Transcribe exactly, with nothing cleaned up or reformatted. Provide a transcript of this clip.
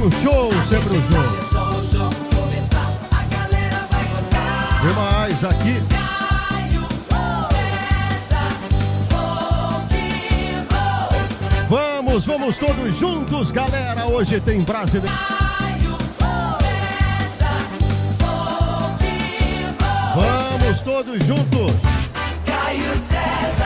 o show, sempre o show. Demais aqui. Vamos, vamos todos juntos, galera. Hoje tem brasileiro. Vamos todos juntos. Caio César.